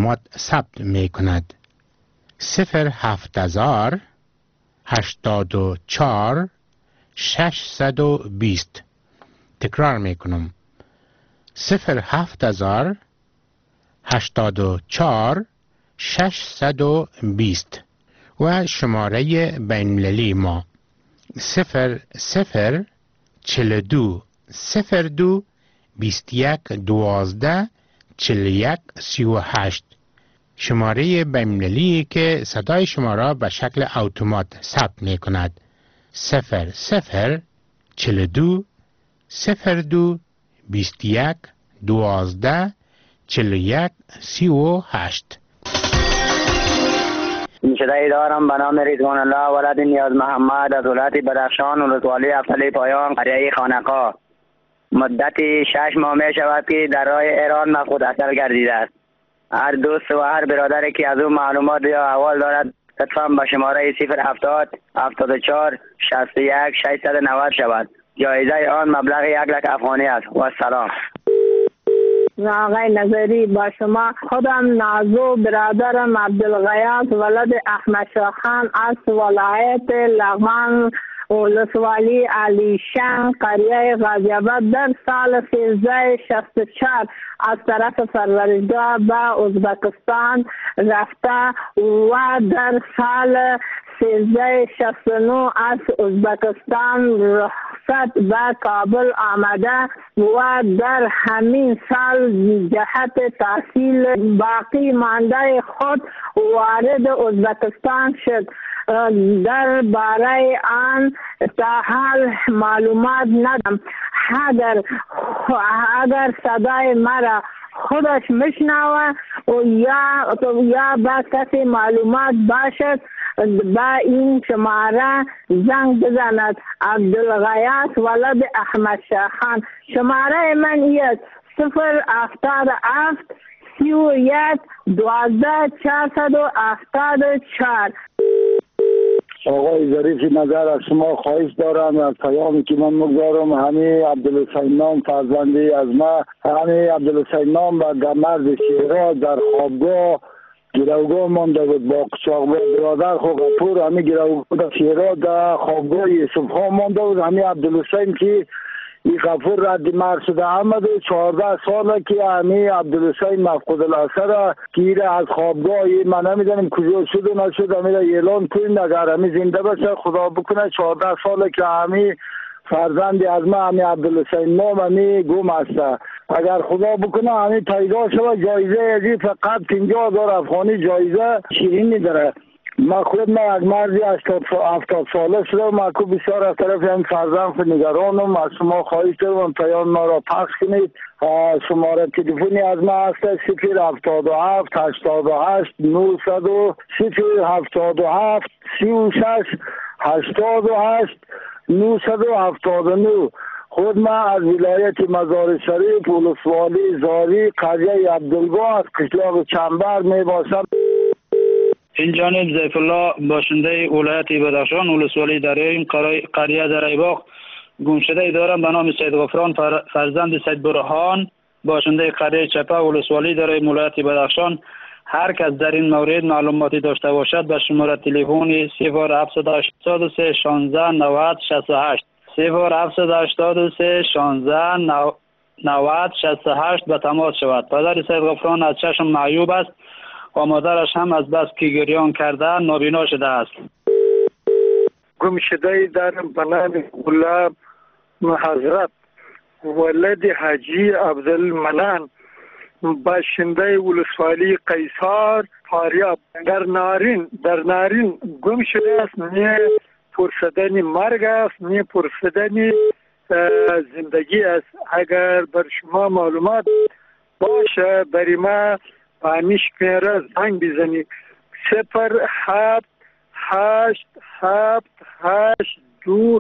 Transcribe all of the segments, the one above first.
معلومات ثبت می کند. 07000 84 620. تکرار می کنم. 07000 84 620 و شماره بین‌المللی ما 0042 02 21 12 41 38. شماره بین‌المللی که صدای شما را به شکل اتومات ثبت می کند. 0042 02 21 12 41 38. صدایی دارم به نام رضوان الله ولد نیاز محمد از ولایت بدخشان ولسوالی افضل پایان قریه خانقاه. مدت 6 ماه می شود که در راه ایران مفقود اثر گردیده است. هر دوست و هر برادری که از او معلومات یا احوال دارد لطفاً به شماره 070 74 61 690 شود. جایزه آن مبلغ 1 لک افغانی است. و سلام. آقای نظری با شما. خودم نازو برادرم عبدالغیاث ولد احمد شاه خان از ولایت لغمان ولسوالی علیشان قریه غازی آباد در سال 1364 از طرف پروردگار به ازبکستان رفته و در سال 1369 از ازبکستان رخصت به کابل آمده و در همین سال جهت تحصیل باقی مانده خود وارد ازبکستان شد. در باره آن تا حال معلومات ندارم. اگر صدای مرا خودش میشنوه یا با کسی معلومات باشد با این شماره زنگ بزند. عبدالغیاث ولد احمد شاه خان. شماره من است 077 31 12 474. آقای ظریف نظر از شما خواهش دارم از پیامی که من مگذارم. همین عبدالحسین نام فرزندی از ما، همین عبدالحسین نام و مرد شیراز در خوابگاه گروگاه مانده بود با قچاق برادر خو غفور. همین گروگاه در شیراز در خوابگاه یوسف خان مانده بود. همین عبدالحسین که این غفور رد مرد شده آمد. 14 ساله که همین عبدالحسین مفقود الاثر که از خوابگاه من نمیدونم کجا شد و نشد. همین اعلان کنید اگر همین زنده باشه خدا بکنه. 14 ساله که همین فرزندی از ما همین عبدالحسین نام همین گم است. اگر خدا بکنه همین پیدا شود جایزه ازی فقط 50,000 افغانی جایزه شیرینی داره. ما خود ما از مرزی 70 ساله شده. ما که بسیار از طرف این فرزند نگرانم. از شما خواهش دارم پیام ما را پخش کنید. شماره تلفنی از ما هست 077 88 900 077 36 88 979. خود ما از ولایت مزار شریف ولسوالی زاری قریه عبدالگاه از قشلاق چنبر می باشم. این جانب ضیف الله باشنده ولایت بدخشان ولسوالی دره این قریه دره باغ گم شده دارم به نام سید غفران فرزند سید برهان باشنده قریه چپه ولسوالی دره ولایت بدخشان. هر کس در این مورد معلوماتی داشته باشد به شماره تلفن 0783 16 90 68 0783 16 90 68 به تماس شود. پدر سید غفران از چشم معیوب است و مادرش هم از بس که گریان کرده نابینا شده است. گم شده در بنام غلام حضرت ولد حاجی عبدالمنان باشنده ولسوالی قیصار فاریاب در نارین گم شده است. نه پرسیدن مرگ است نه پرسیدن زندگی است. اگر بر شما معلومات باشه بری ما پامیش میره زنگ بزنید 078 782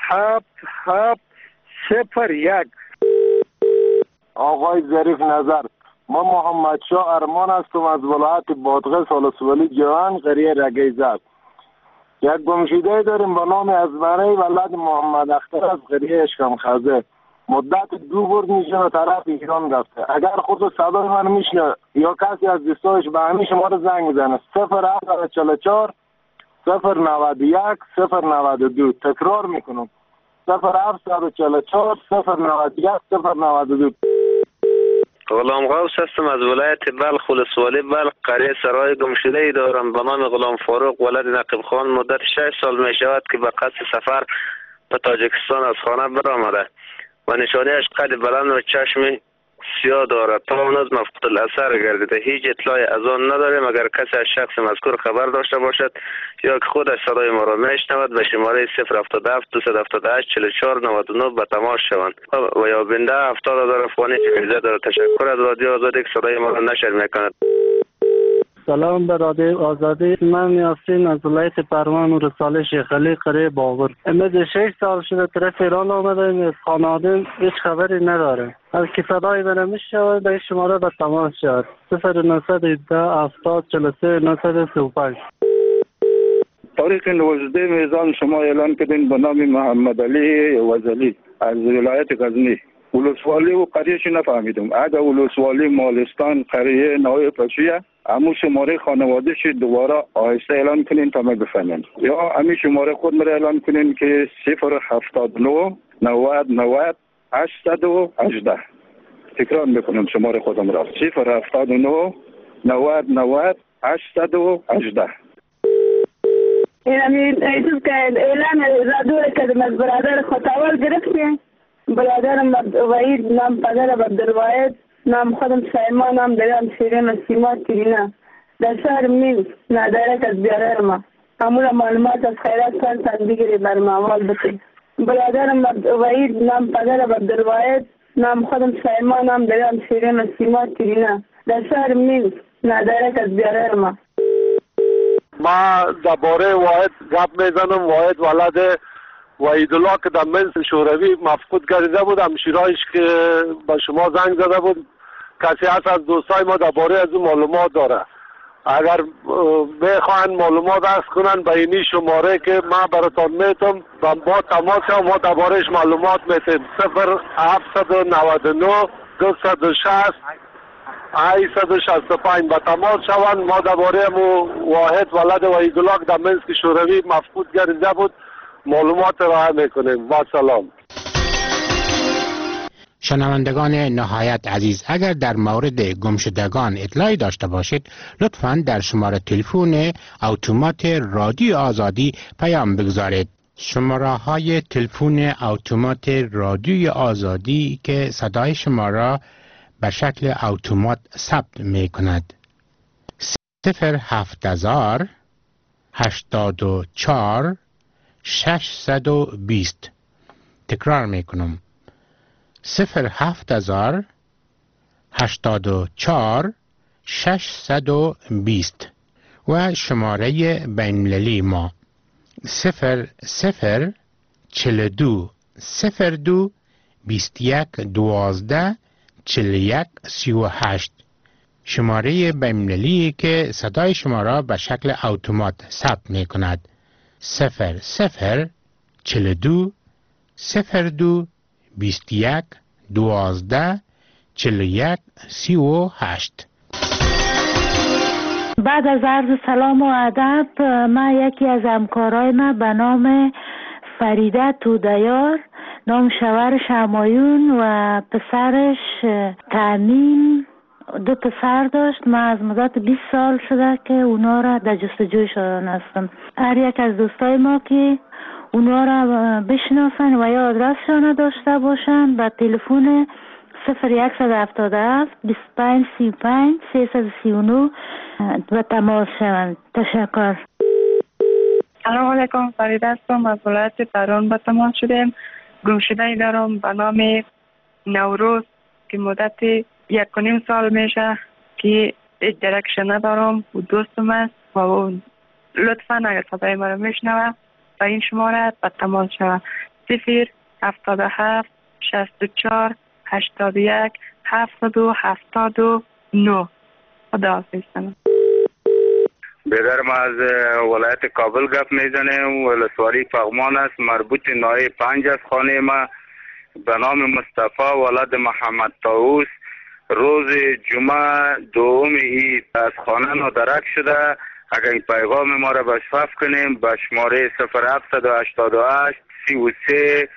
7701. آقای ظریف نظر، ما محمد شاه ارمان هستم از ولایت بادغیس ولسوالی جوان قریه رگیزاد. یک گمشده داریم به نام ازبره ولد محمد اختر از قریه اشکم خزه. مدت 2 بار میشه به طرف ایران رفته. اگر خود صدای من میشنه یا کسی از دوستایش به همین شماره زنگ میزنه 0744 091 092. تکرار میکنم 0744 091 092. غلام غوث هستم از ولایت بلخ ولسوالی بلخ، قریه سرای گمشده ای دارم به نام غلام فاروق ولد نقیب خان. مدت 6 سال می شود که به قصد سفر به تاجیکستان از خانه برآمده و نشانه‌اش قد بلند و چشم سیاه دارد. تا اون از مفقود الاثر گردیده. هیچ اطلاعی از آن نداریم. اگر کسی از شخص مذکور خبر داشته باشد یا که خودش صدای ما را میشنود به شماره 077 278 44 99 به تماس شوند و یا بنده 70,000 افغانی فریضه دارد. تشکر از رادیو آزادی که صدای ما را نشر میکند. سلام به رادیو آزادی. من یاسین از ولایت پروان و رساله شیخ علی قریه باغر. امروز 6 سال شده طرف ایران آمدیم. از خانواده هیچ خبری نداره. از که صدای من میشود به شماره به تماس شد 0917 70 43 935. تاریخ 19 میزان شما اعلان کردین به نام محمد علی وزلی از ولایت غزنی. ولسوالی و قریهش نفهمیدم. اگر ولسوالی مالستان قریه نوع پشیه همون شماره خانوادهش دوباره آهسته اعلان کنین تا ما بفهمیم، یا همین شماره خود مرا اعلان کنین که 079 90 90 818. تکرار میکنم شماره خودم را 079 90 90 818. ایتوز که اعلان رادیو کردم از برادر خطاول گرفتیم. برادرم وحید نام پدر عبدالواحد نام خودم سایما نام دارم شیرین و سیما تیرینا در شهر میل ندارک از بیاره ما همون معلومات از خیرات کن بگیری بر موال بکنی. برادرم وحید نام پدر عبدالواحد نام خودم سایما نام دارم شیرین و سیما تیرینا در شهر میل ندارک از بیاره ما درباره واحد گپ میزنم. واحد ولد وحیدالله که در منزل شوروی مفقود گردیده بود. همشیرایش که به شما زنگ زده بود کسی هست از دوستای ما درباره از اون معلومات داره. اگر بخواین معلومات عرض کنن به اینی شماره که من براتون میتونم با تماس شم ما دربارهش معلومات میتیم 0799 260 865 به تماس شوند. ما درباره واحد ولد وحیدالله که در منزل شوروی مفقود گردیده بود معلومات را میکنیم. با سلام. شنوندگان نهایت عزیز، اگر در مورد گمشدگان اطلاعی داشته باشید لطفاً در شماره تلفن اتومات رادیو آزادی پیام بگذارید. شماره های تلفن اتومات رادیو آزادی که صدای شما را به شکل اتومات ثبت می کند 07000 84 620. تکرار می کنم 07000 84 620 و شماره بین‌المللی ما 0042 02 21 12 41 38. شماره بین‌المللی که صدای شما را به شکل اتومات ثبت می کند 0042 02 21 12 41 38. بعد از عرض سلام و ادب، من یکی از همکارای من به نام فریده تودیار، نام شوهرش همایون و پسرش تامین، 2 پسر داشت. من از مدت 20 سال شده که اونا را در جستجویشان هستم. هر یک از دوستای ما که اونا را بشناسن و یا آدرسشان داشته باشن با تلفن 0177 25 35 339 و تماس شوند. تشکر. سلام علیکم، فریده هستم از ولایت پروان. با تماس شدیم. گمشده ای دارم به نام نوروز که مدت 1.5 سال میشه که هیچ درکش ندارم و دوستم است و لطفا اگر صدای ما رو میشنوه و این شماره به تماس شود 077 64 81 779. خدا حافظ. بیدر ما از ولایت کابل گپ میزنیم. ولسوالی پغمان است، مربوط نایه 5 از خانه ما. به نام مصطفی ولد محمد طاووس روز جمعه دوم عید از خانه نادرک شده. اگر این پیغام ما را بشفاف کنیم به شماره 0788 33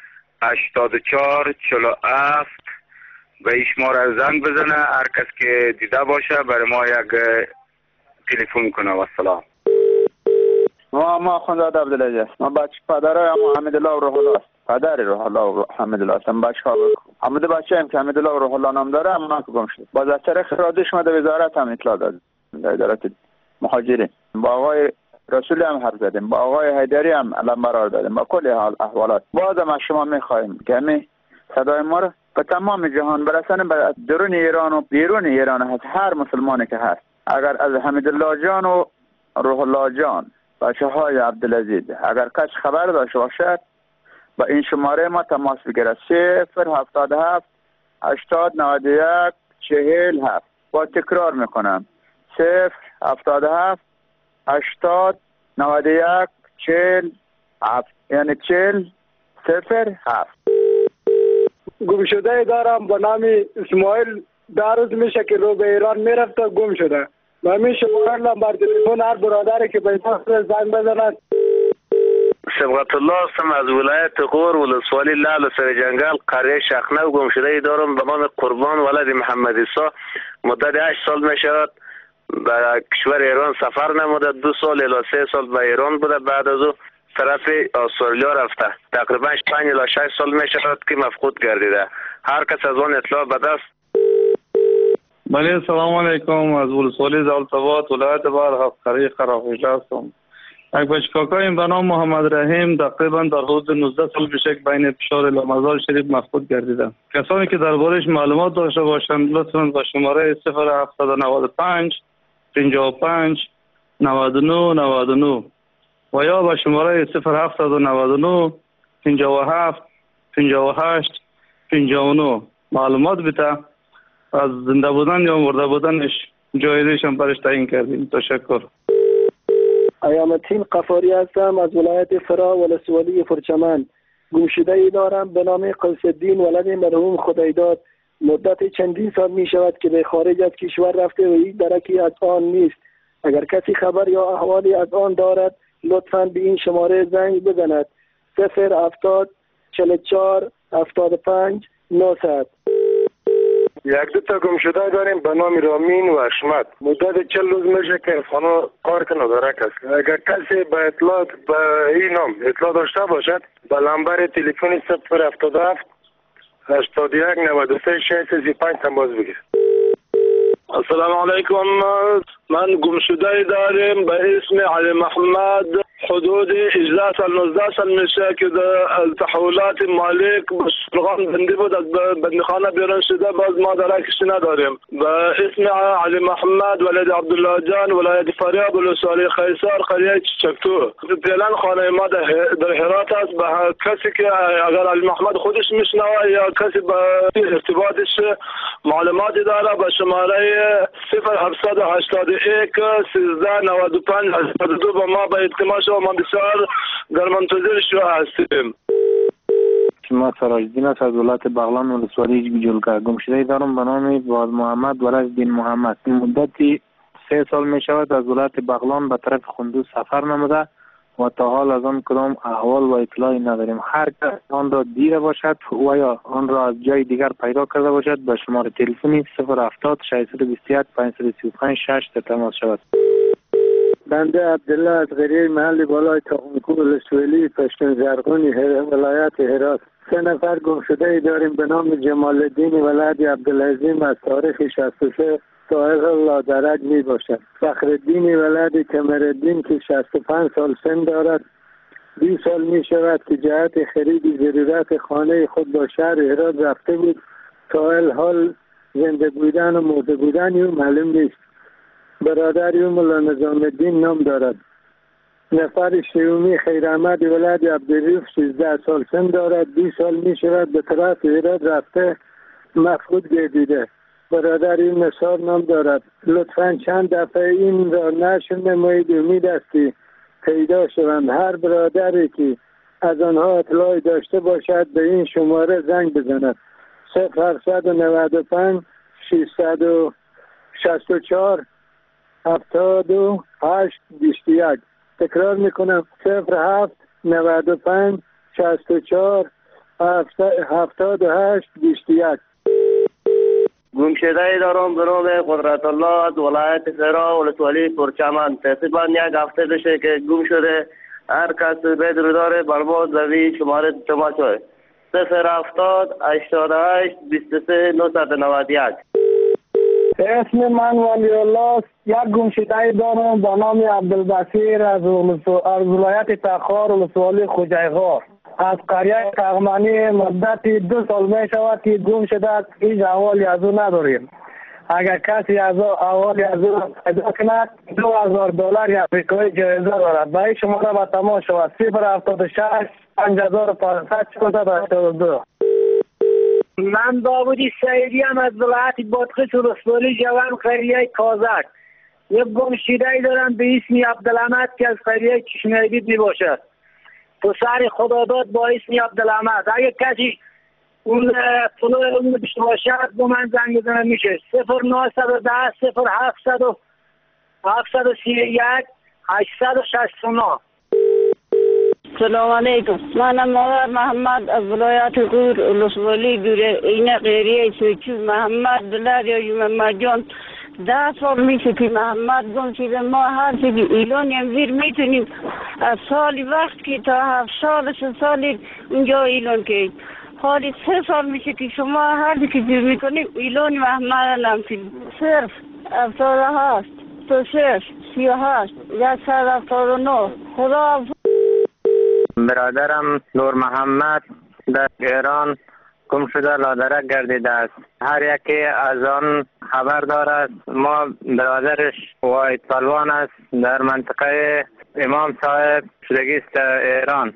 84 47 به این شماره زنگ بزنه. هر کس که دیده باشه برای ما یک تلفن کنه. و سلام. ما خانزاده عبدالعزیز است. ما بچه پدرای حمیدالله و روح الله است. پدر روح الله و حمیدالله است. بچه ها حمید بچه هم که حمیدالله و روح الله نام داره اما که گم شد. باز از طریق رادیوش ما در وزارت هم اطلاع داد. در ادارت مهاجرین با آقای رسولی هم حرف زدیم، با آقای حیدری هم علم برار دادیم، با کل احوالات. باز هم از شما میخواهیم که همین صدای ما را به تمام جهان برسانیم، به درون ایران و بیرون ایران هست هر مسلمانی که هست. اگر از حمیدالله جان و روح الله جان بچه های عبدالعزیز اگر کس خبر داشته باشد با این شماره ما تماس بگیرد 077 80 91 47. با تکرار میکنم 077 80 91 47 یعنی 4007. گم شده دارم به نام اسماعیل. در روز میشه که رو به ایران میرفته گم شده. و همین شماره نمبر تلفن هر برادری که به این زنگ بزند. سبقت الله هستم از ولایت غور ولسوالی لعل سر جنگل قریه شخنه. گم شده دارم به نام قربان ولد محمد عیسی. مدت 8 سال می شود به کشور ایران سفر نموده. 2 سال الی 3 سال به ایران بوده. بعد از او طرف استرالیا رفته. تقریبا 5 الی 6 سال می شود که مفقود گردیده. هر کس از آن اطلاع به دست. بله سلام علیکم. از ولسوالی زالتباد ولایت بلخ قریه خرافوش هستم. یک بچکاکایم به نام محمد رحیم تقریبا در حدود 19 سال پیش بین فشار مزار شریف مفقود گردیده. کسانی که دربارش معلومات داشته باشند لطفاً با شماره 0795 55 99 99 و یا با شماره 0799 57 58 59 معلومات بده. از زنده بودن یا مرده بودنش جایزش هم برش تعیین کردیم. تشکر. ایامالدین قفاری هستم از ولایت فرا ولسوالی فرچمن. گمشده‌ای دارم به نام قدس الدین ولد مرحوم خدایداد. مدت چندین سال می شود که به خارج از کشور رفته و هیچ درکی از آن نیست. اگر کسی خبر یا احوالی از آن دارد لطفاً به این شماره زنگ بزند 070 44 75 900. یک دو تا گم شده داریم به نام رامین و اشمت. مدت 40 روز میشه که از خانه کار که ندارک است. اگر کسی به اطلاع به این نام اطلاع داشته باشد به نمبر تلفن 077 81 93 635 تماس بگیر. السلام علیکم. من گم شده داریم به اسم علی محمد. حدود 18 سال 19 سال میشه که تحولات مالک به شلغان بنده بود از بندخانه بیرون شده. باز ما درکش نداریم. به اسم علی محمد ولد عبدالله جان ولایت فاریاب ولسوالی خیسار قریه چکتو. فعلا خانه ما در هرات است. به کسی که اگر علی محمد خودش میشنوه یا کسی به ارتباطش معلوماتی داره به شماره 0781 13 95 82 با ما به التماس و ما بسیار در منتظر شما هستیم. ما سراجدین است از ولایت بغلان ولسوالی جلگه. گمشده دارم به نام باز محمد ولد بن محمد. مدتی 3 سال می شود از ولایت بغلان به طرف خندوز سفر نموده و تا حال از آن کدام احوال و اطلاعی نداریم. هر کس آن را دیده باشد و یا آن را از جای دیگر پیدا کرده باشد به شماره تلفنی 070 621 535 6 تماس شود. بنده عبدالله از قریه محل بالای تاقمکو ولسوالی پشتون زرغونی ولایت هرات. 3 نفر گم شده ای داریم به نام جمال الدین ولد عبدالعظیم از تاریخ 63 سائق الله درج می باشد. فخر الدین ولد کمرالدین که 65 سال سن دارد. 20 سال می شود که جهت خرید ضرورت خانه خود با شهر هرات رفته بود. تا حال زنده بودن و مرده بودن او معلوم نیست. برادری مولا نظام الدین نام دارد. نفر شیومی خیر احمد ولد عبدالرؤوف 13 سال سن دارد. 20 سال می شود به طرف هرات رفته مفقود گردیده. برادری نصار نام دارد. لطفاً چند دفعه این را نشر نمایید. امید است که پیدا شوند. هر برادری که از آنها اطلاعی داشته باشد به این شماره زنگ بزند. 0795 664 78 21. تکرار میکنم 0795 64 78 21. گمشده دارم به نام قدرت الله از ولایت فرا ولسوالی پرچمن. تقریبا یک هفته بشه که گم شده. هر کس بدر داره بر ما زوی شماره تماس های 070 88 23 991. اسم من ولی الله است. یک گمشده دارم به نام عبدالبصیر از ولایت تخار ولسوالی خوجایغار. از قریه تغمانی مدت 2 سال می شود که گم شده است. هیچ احوالی از او نداریم. اگر کسی از احوالی از او پیدا کند $2000 آمریکایی جایزه دارد. برای شماره به تماس شود 076 5582. من داودی سعیدی هم از ولایت بادغیس ولسوالی جوان قریه کازک. یک گمشده دارم به اسم عبدالحمد که از قریه چشمه‌دید می باشد. پسر خداداد با اسم عبدالحمد. اگر کسی اون طلوع اون داشته باشد با من زنگ بزنه میشه 0910 731 869. سلام علیکم. منم مادر محمد از ولایت غور ولسوالی گوره. این غیریه سوچو محمد دلار یا محمد جان 10 سال میشه که محمد گم شده. ما هر چیزی ایلان امزیر میتونیم از سالی وقت که تا 7 سال 3 سالی اونجا ایلان که حالی 3 سال میشه که شما هر چیزی که جور میکنیم ایلان محمد نمتیم. صرف 77 26 38 179. خدا. برادرم نور محمد در ایران گم شده لادرک گردیده است. هر یکی از آن خبر دارد. ما برادرش واید پلوان است در منطقه امام صاحب شدگی است ایران.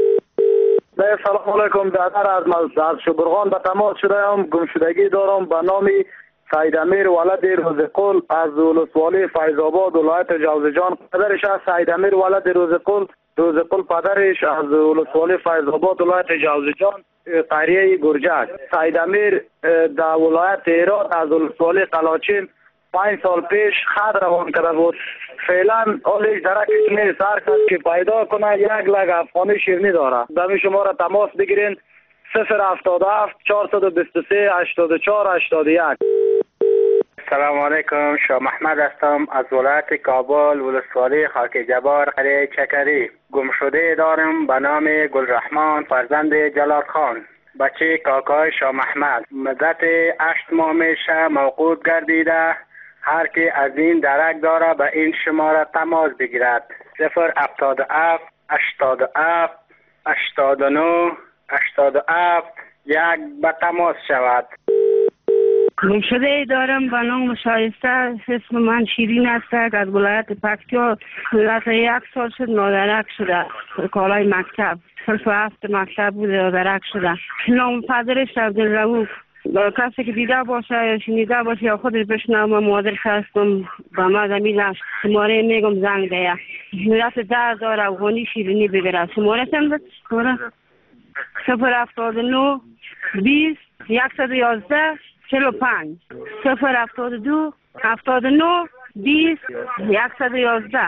سلام علیکم. برادر از شبرغان به تماس شده هم. گمشدگی دارم به نام سید امیر ولد روزقل از ولسوالی فیض آباد ولایت جوزجان. پدرش از سید امیر ولد روزقل پدرش از ولسوالی فیض آباد ولایت جوزجان قریه گرجک. سید امیر در ولایت هرات از ولسوالی قلاچین 5 سال پیش خط روان کرده بود. فعلا حالش درکش نیست. هر کس که پیدا کنه 1 لگ افغانی شیرینی داره. دمی شما را تماس بگیرین 077 423 84 81. سلام علیکم. شاه محمد هستم از ولایت کابل ولسوالی خاک جبار قریه چکری. گمشده دارم به نام گلرحمان فرزند جلال خان بچه کاکای شاه محمد. مدت 8 ماه میشه موقوف گردیده. هر کی از این درک داره به این شماره تماس بگیرد 077 87 89 87 1 به تماس شود. گمشده دارم به نام شایسته. اسم من شیرین است از ولایت پکتیا. از 1 سال شد نادرک شده. کالای مکتب صرف 7 مکتب بود نادرک شده. نام پدرش عبدالرؤوف. کسی که دیده باشه یا شنیده باشه یا خودش بشنوه مادرش هستم به ما زمین شماره میگم زنگ ده. مدت 10,000 افغانی شیرینی بگیره. شماره چند بود؟ 079 20 111 45 072 79 20 111.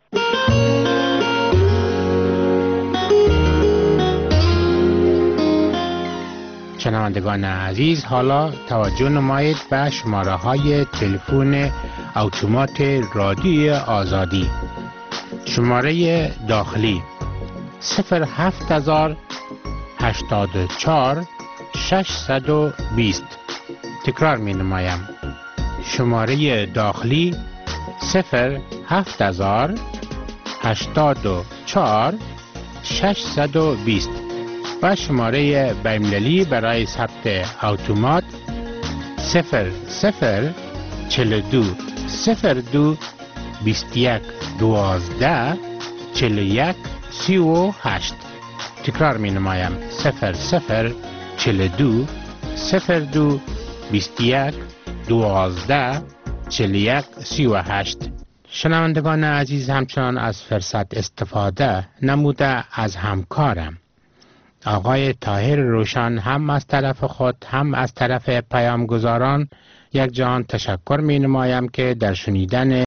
شنوندگان عزیز، حالا توجه نمایید به شماره های تلفن اتومات رادیوی آزادی. شماره داخلی 07000 84 620. تکرار می نمایم. شماره داخلی 07000 84 620 و شماره بین‌المللی برای ثبت اتومات 0042 02 21 12 41 38. تکرار می نمایم 0042 02 21 12 41 38. شنوندگان عزیز، همچنان از فرصت استفاده نموده از همکارم آقای طاهر روشن هم از طرف خود هم از طرف پیامگزاران یک جهان تشکر می نمایم که در شنیدن